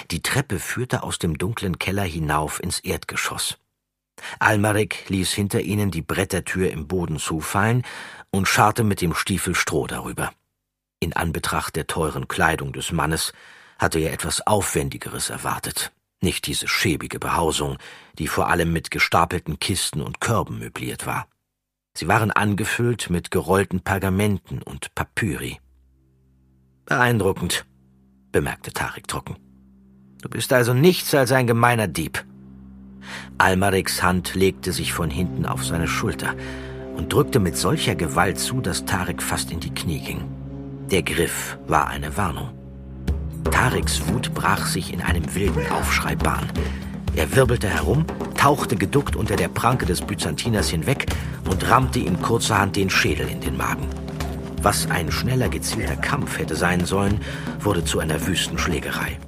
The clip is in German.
Die Treppe führte aus dem dunklen Keller hinauf ins Erdgeschoss. Almarik ließ hinter ihnen die Brettertür im Boden zufallen und scharrte mit dem Stiefel Stroh darüber. In Anbetracht der teuren Kleidung des Mannes hatte er etwas Aufwendigeres erwartet, nicht diese schäbige Behausung, die vor allem mit gestapelten Kisten und Körben möbliert war. Sie waren angefüllt mit gerollten Pergamenten und Papyri. »Beeindruckend«, bemerkte Tarik trocken. »Du bist also nichts als ein gemeiner Dieb.« Almariks Hand legte sich von hinten auf seine Schulter und drückte mit solcher Gewalt zu, dass Tarik fast in die Knie ging. Der Griff war eine Warnung. Tariks Wut brach sich in einem wilden Aufschrei Bahn. Er wirbelte herum, tauchte geduckt unter der Pranke des Byzantiners hinweg und rammte ihm kurzerhand den Schädel in den Magen. Was ein schneller, gezielter Kampf hätte sein sollen, wurde zu einer wüsten Schlägerei.